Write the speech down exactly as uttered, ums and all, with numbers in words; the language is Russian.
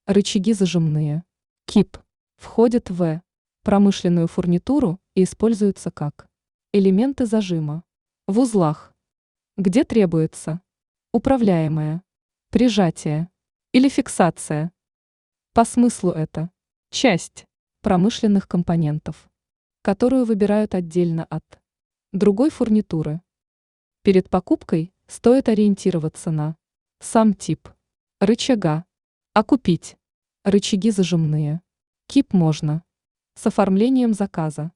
Рычаги зажимные. КИП. Входят в промышленную фурнитуру и используются как элементы зажима в узлах, где требуется управляемое прижатие или фиксация. По смыслу это часть промышленных компонентов, которую выбирают отдельно от другой фурнитуры. Перед покупкой стоит ориентироваться на сам тип рычага, а купить рычаги зажимные КИП можно с оформлением заказа.